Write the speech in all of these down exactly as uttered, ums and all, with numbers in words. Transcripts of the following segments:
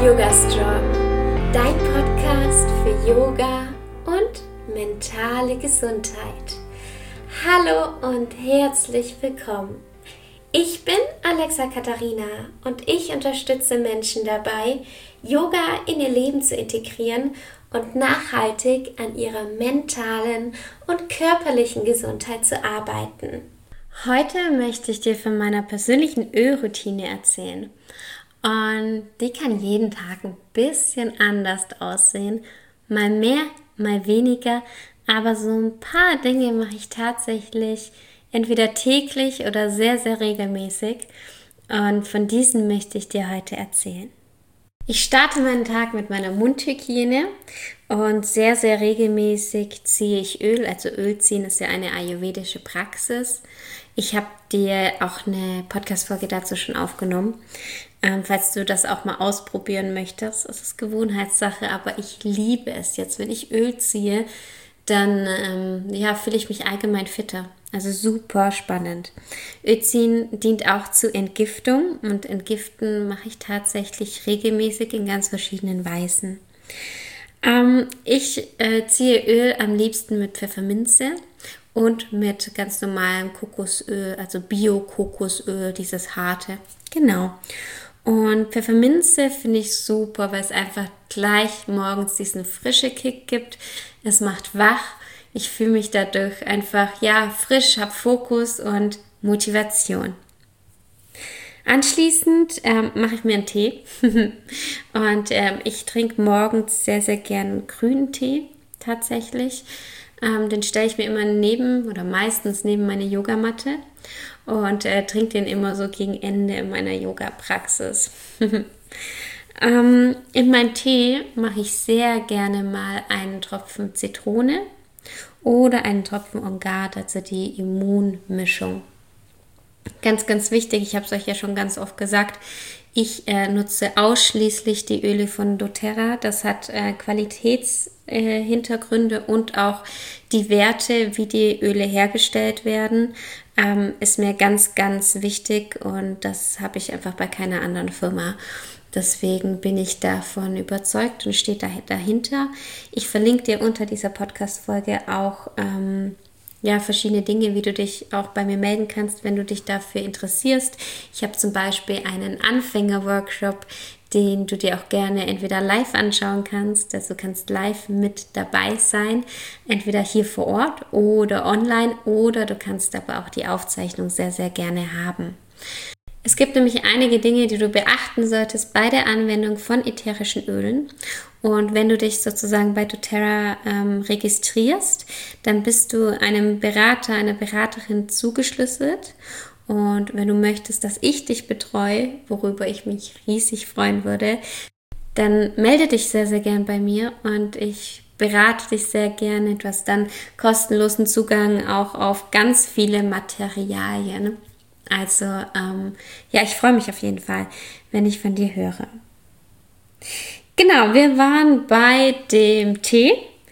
Yoga Strong, dein Podcast für Yoga und mentale Gesundheit. Hallo und herzlich willkommen. Ich bin Alexa Katharina und ich unterstütze Menschen dabei, Yoga in ihr Leben zu integrieren und nachhaltig an ihrer mentalen und körperlichen Gesundheit zu arbeiten. Heute möchte ich dir von meiner persönlichen Ölroutine erzählen. Und die kann jeden Tag ein bisschen anders aussehen. Mal mehr, mal weniger. Aber so ein paar Dinge mache ich tatsächlich entweder täglich oder sehr, sehr regelmäßig. Und von diesen möchte ich dir heute erzählen. Ich starte meinen Tag mit meiner Mundhygiene und sehr, sehr regelmäßig ziehe ich Öl. Also Öl ziehen ist ja eine ayurvedische Praxis. Ich habe dir auch eine Podcast-Folge dazu schon aufgenommen. Ähm, falls du das auch mal ausprobieren möchtest, das ist Gewohnheitssache, aber ich liebe es jetzt. Wenn ich Öl ziehe, dann ähm, ja, fühle ich mich allgemein fitter. Also super spannend. Ölziehen dient auch zur Entgiftung und Entgiften mache ich tatsächlich regelmäßig in ganz verschiedenen Weisen. Ähm, ich äh, ziehe Öl am liebsten mit Pfefferminze und mit ganz normalem Kokosöl, also Bio-Kokosöl, dieses harte. Genau. Und Pfefferminze finde ich super, weil es einfach gleich morgens diesen frischen Kick gibt. Es macht wach. Ich fühle mich dadurch einfach ja frisch, habe Fokus und Motivation. Anschließend ähm, mache ich mir einen Tee und ähm, ich trinke morgens sehr, sehr gern grünen Tee tatsächlich. Ähm, den stelle ich mir immer neben oder meistens neben meine Yogamatte und äh, trinke den immer so gegen Ende meiner Yoga-Praxis. ähm, in meinen Tee mache ich sehr gerne mal einen Tropfen Zitrone oder einen Tropfen On Guard, also die Immunmischung. Ganz, ganz wichtig, ich habe es euch ja schon ganz oft gesagt, ich äh, nutze ausschließlich die Öle von doTERRA. Das hat äh, Qualitätshintergründe äh, und auch die Werte, wie die Öle hergestellt werden, ähm, ist mir ganz, ganz wichtig und das habe ich einfach bei keiner anderen Firma. Deswegen bin ich davon überzeugt und steht da, dahinter. Ich verlinke dir unter dieser Podcast-Folge auch ähm, ja, verschiedene Dinge, wie du dich auch bei mir melden kannst, wenn du dich dafür interessierst. Ich habe zum Beispiel einen Anfänger-Workshop, den du dir auch gerne entweder live anschauen kannst, also du kannst live mit dabei sein, entweder hier vor Ort oder online, oder du kannst aber auch die Aufzeichnung sehr, sehr gerne haben. Es gibt nämlich einige Dinge, die du beachten solltest bei der Anwendung von ätherischen Ölen. Und wenn du dich sozusagen bei doTERRA ähm, registrierst, dann bist du einem Berater, einer Beraterin zugeschlüsselt. Und wenn du möchtest, dass ich dich betreue, worüber ich mich riesig freuen würde, dann melde dich sehr, sehr gern bei mir und ich berate dich sehr gerne. Du hast dann kostenlosen Zugang auch auf ganz viele Materialien. Also, ähm, ja, ich freue mich auf jeden Fall, wenn ich von dir höre. Genau, wir waren bei dem Tee,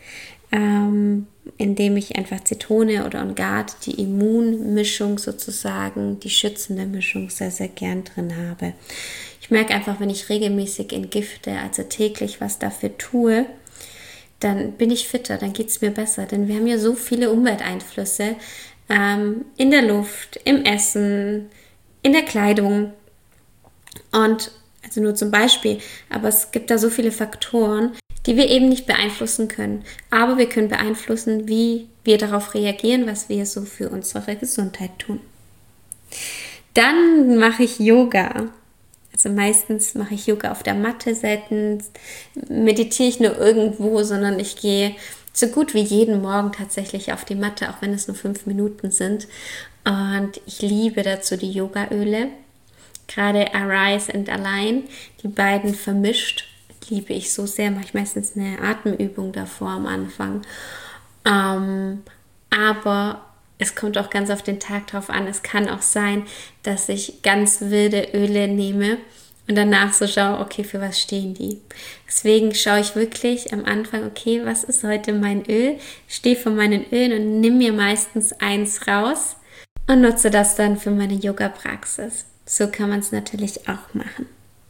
ähm, in dem ich einfach Zitrone oder On Guard, die Immunmischung sozusagen, die schützende Mischung sehr, sehr gern drin habe. Ich merke einfach, wenn ich regelmäßig entgifte, also täglich was dafür tue, dann bin ich fitter, dann geht es mir besser, denn wir haben ja so viele Umwelteinflüsse, Ähm, in der Luft, im Essen, in der Kleidung und also nur zum Beispiel, aber es gibt da so viele Faktoren, die wir eben nicht beeinflussen können, aber wir können beeinflussen, wie wir darauf reagieren, was wir so für unsere Gesundheit tun. Dann mache ich Yoga. Also meistens mache ich Yoga auf der Matte, selten meditiere ich nur irgendwo, sondern ich gehe so gut wie jeden Morgen tatsächlich auf die Matte, auch wenn es nur fünf Minuten sind. Und ich liebe dazu die Yogaöle. Gerade Arise and Align, die beiden vermischt, liebe ich so sehr. Mache ich meistens eine Atemübung davor am Anfang. Ähm, aber es kommt auch ganz auf den Tag drauf an. Es kann auch sein, dass ich ganz wilde Öle nehme und danach so schaue, okay, für was stehen die? Deswegen schaue ich wirklich am Anfang, okay, was ist heute mein Öl? Stehe von meinen Ölen und nimm mir meistens eins raus und nutze das dann für meine Yoga-Praxis. So kann man es natürlich auch machen.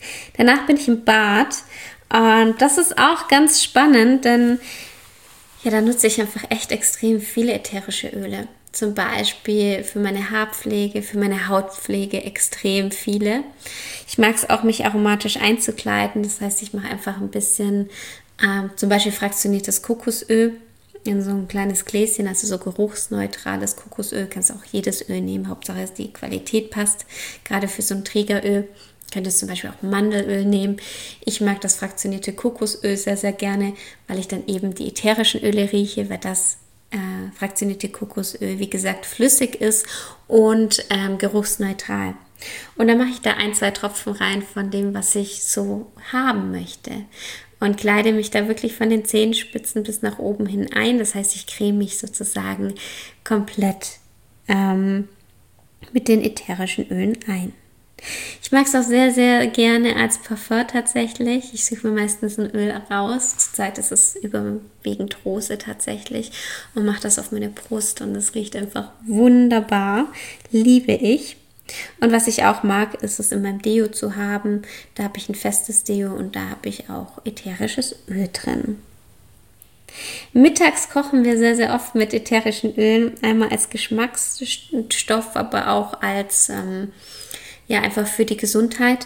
Danach bin ich im Bad und das ist auch ganz spannend, denn ja, da nutze ich einfach echt extrem viele ätherische Öle. Zum Beispiel für meine Haarpflege, für meine Hautpflege extrem viele. Ich mag es auch, mich aromatisch einzukleiden. Das heißt, ich mache einfach ein bisschen ähm, zum Beispiel fraktioniertes Kokosöl in so ein kleines Gläschen, also so geruchsneutrales Kokosöl. Kannst auch jedes Öl nehmen, Hauptsache, dass die Qualität passt. Gerade für so ein Trägeröl könntest du zum Beispiel auch Mandelöl nehmen. Ich mag das fraktionierte Kokosöl sehr, sehr gerne, weil ich dann eben die ätherischen Öle rieche, weil das äh, fraktionierte Kokosöl, wie gesagt, flüssig ist und ähm, geruchsneutral. Und dann mache ich da ein, zwei Tropfen rein von dem, was ich so haben möchte. Und kleide mich da wirklich von den Zehenspitzen bis nach oben hin ein. Das heißt, ich creme mich sozusagen komplett ähm, mit den ätherischen Ölen ein. Ich mag es auch sehr, sehr gerne als Parfum tatsächlich. Ich suche mir meistens ein Öl raus. Zurzeit ist es überwiegend Rose tatsächlich und mache das auf meine Brust und es riecht einfach wunderbar. Liebe ich. Und was ich auch mag, ist es in meinem Deo zu haben. Da habe ich ein festes Deo und da habe ich auch ätherisches Öl drin. Mittags kochen wir sehr, sehr oft mit ätherischen Ölen. Einmal als Geschmacksstoff, aber auch als ähm, ja, einfach für die Gesundheit.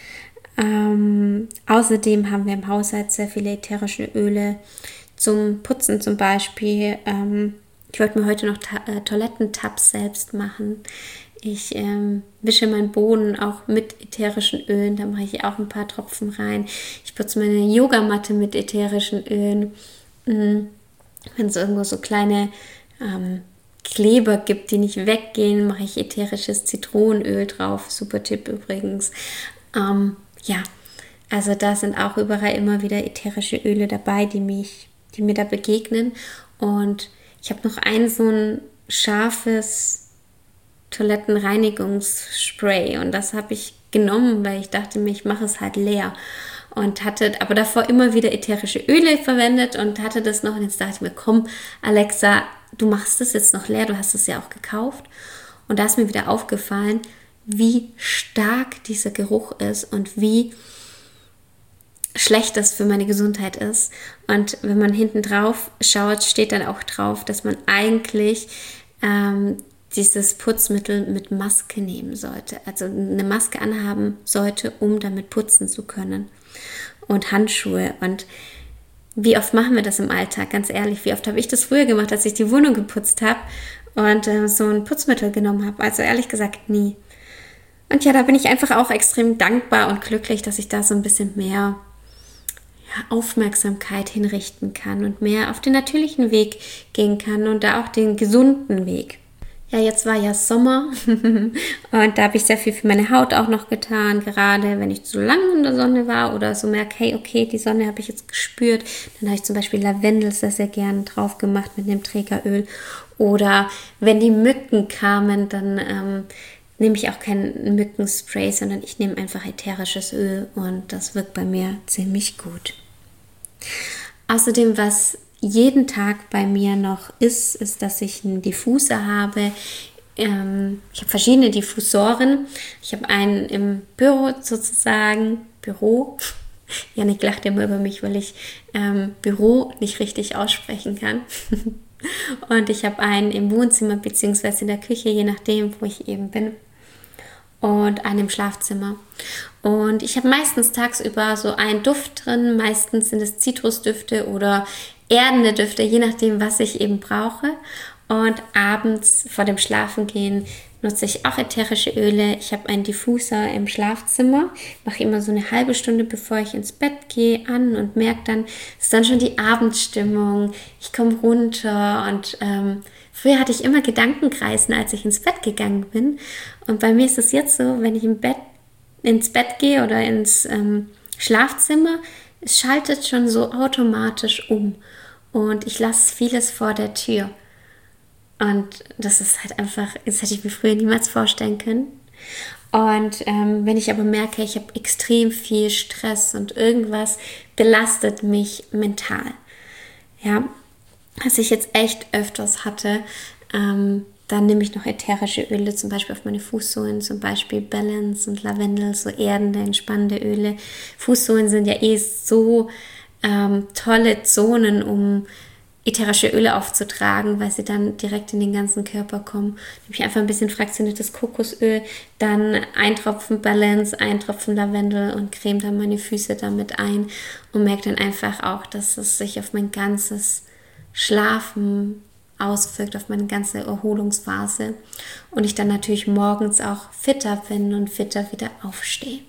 Ähm, außerdem haben wir im Haushalt sehr viele ätherische Öle zum Putzen zum Beispiel. Ähm, ich wollte mir heute noch Ta- äh, Toilettentabs selbst machen. Ich ähm, wische meinen Boden auch mit ätherischen Ölen, da mache ich auch ein paar Tropfen rein. Ich putze meine Yogamatte mit ätherischen Ölen. Mhm. Wenn es irgendwo so kleine ähm, Kleber gibt, die nicht weggehen, mache ich ätherisches Zitronenöl drauf. Super Tipp übrigens. Ähm, ja, also da sind auch überall immer wieder ätherische Öle dabei, die mich, die mir da begegnen. Und ich habe noch ein so ein scharfes Toilettenreinigungsspray und das habe ich genommen, weil ich dachte mir, ich mache es halt leer und hatte aber davor immer wieder ätherische Öle verwendet und hatte das noch und jetzt dachte ich mir, komm Alexa, du machst es jetzt noch leer, du hast es ja auch gekauft und da ist mir wieder aufgefallen, wie stark dieser Geruch ist und wie schlecht das für meine Gesundheit ist und wenn man hinten drauf schaut, steht dann auch drauf, dass man eigentlich ähm, dieses Putzmittel mit Maske nehmen sollte. Also eine Maske anhaben sollte, um damit putzen zu können. Und Handschuhe. Und wie oft machen wir das im Alltag? Ganz ehrlich, wie oft habe ich das früher gemacht, als ich die Wohnung geputzt habe und äh, so ein Putzmittel genommen habe? Also ehrlich gesagt nie. Und ja, da bin ich einfach auch extrem dankbar und glücklich, dass ich da so ein bisschen mehr ja, Aufmerksamkeit hinrichten kann und mehr auf den natürlichen Weg gehen kann und da auch den gesunden Weg. Ja, jetzt war ja Sommer und da habe ich sehr viel für meine Haut auch noch getan, gerade wenn ich zu lange in der Sonne war oder so merke, hey, okay, die Sonne habe ich jetzt gespürt, dann habe ich zum Beispiel Lavendel sehr, sehr gerne drauf gemacht mit dem Trägeröl oder wenn die Mücken kamen, dann ähm, nehme ich auch kein Mückenspray, sondern ich nehme einfach ätherisches Öl und das wirkt bei mir ziemlich gut. Außerdem, was jeden Tag bei mir noch ist, ist, dass ich einen Diffuser habe. Ähm, ich habe verschiedene Diffusoren. Ich habe einen im Büro sozusagen, Büro. Janik lacht immer über mich, weil ich ähm, Büro nicht richtig aussprechen kann. Und ich habe einen im Wohnzimmer bzw. in der Küche, je nachdem, wo ich eben bin. Und einen im Schlafzimmer. Und ich habe meistens tagsüber so einen Duft drin. Meistens sind es Zitrusdüfte oder erdende Düfte, je nachdem, was ich eben brauche. Und abends vor dem Schlafengehen nutze ich auch ätherische Öle. Ich habe einen Diffuser im Schlafzimmer, mache immer so eine halbe Stunde, bevor ich ins Bett gehe, an und merke dann, es ist dann schon die Abendstimmung. Ich komme runter und ähm, früher hatte ich immer Gedankenkreisen, als ich ins Bett gegangen bin. Und bei mir ist es jetzt so, wenn ich im Bett, ins Bett gehe oder ins ähm, Schlafzimmer, es schaltet schon so automatisch um. Und ich lasse vieles vor der Tür. Und das ist halt einfach, das hätte ich mir früher niemals vorstellen können. Und ähm, wenn ich aber merke, ich habe extrem viel Stress und irgendwas belastet mich mental. Ja, was ich jetzt echt öfters hatte, ähm, dann nehme ich noch ätherische Öle, zum Beispiel auf meine Fußsohlen, zum Beispiel Balance und Lavendel, so erdende, entspannende Öle. Fußsohlen sind ja eh so ähm, tolle Zonen, um ätherische Öle aufzutragen, weil sie dann direkt in den ganzen Körper kommen. Nehme ich einfach ein bisschen fraktioniertes Kokosöl, dann ein Tropfen Balance, ein Tropfen Lavendel und creme dann meine Füße damit ein und merke dann einfach auch, dass es sich auf mein ganzes Schlafen auswirkt, auf meine ganze Erholungsphase und ich dann natürlich morgens auch fitter bin und fitter wieder aufstehe.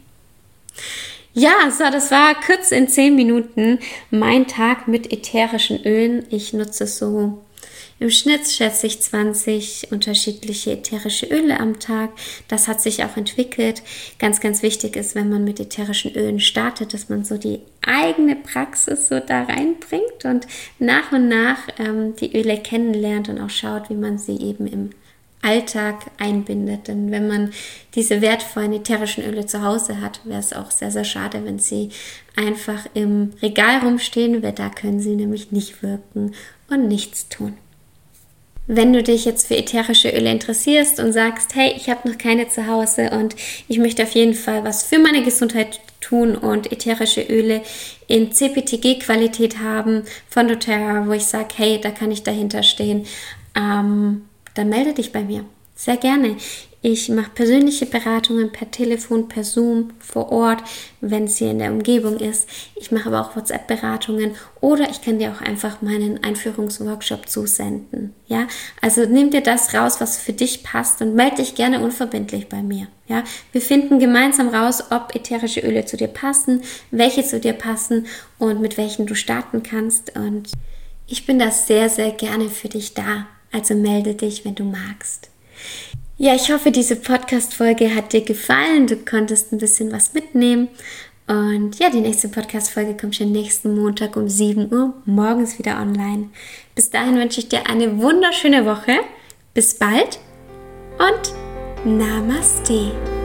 Ja, so, das war kurz in zehn Minuten mein Tag mit ätherischen Ölen. Ich nutze so im Schnitt, schätze ich, zwanzig unterschiedliche ätherische Öle am Tag. Das hat sich auch entwickelt. Ganz, ganz wichtig ist, wenn man mit ätherischen Ölen startet, dass man so die eigene Praxis so da reinbringt und nach und nach ähm, die Öle kennenlernt und auch schaut, wie man sie eben im Alltag einbindet. Denn wenn man diese wertvollen ätherischen Öle zu Hause hat, wäre es auch sehr, sehr schade, wenn sie einfach im Regal rumstehen, weil da können sie nämlich nicht wirken und nichts tun. Wenn du dich jetzt für ätherische Öle interessierst und sagst, hey, ich habe noch keine zu Hause und ich möchte auf jeden Fall was für meine Gesundheit tun und ätherische Öle in C P T G-Qualität haben von doTERRA, wo ich sage, hey, da kann ich dahinter stehen, ähm, dann melde dich bei mir. Sehr gerne. Ich mache persönliche Beratungen per Telefon, per Zoom, vor Ort, wenn es hier in der Umgebung ist. Ich mache aber auch WhatsApp-Beratungen oder ich kann dir auch einfach meinen Einführungsworkshop zusenden. Ja? Also nimm dir das raus, was für dich passt und melde dich gerne unverbindlich bei mir. Ja? Wir finden gemeinsam raus, ob ätherische Öle zu dir passen, welche zu dir passen und mit welchen du starten kannst. Und ich bin da sehr, sehr gerne für dich da. Also melde dich, wenn du magst. Ja, ich hoffe, diese Podcast-Folge hat dir gefallen. Du konntest ein bisschen was mitnehmen. Und ja, die nächste Podcast-Folge kommt schon nächsten Montag um sieben Uhr morgens wieder online. Bis dahin wünsche ich dir eine wunderschöne Woche. Bis bald und Namaste.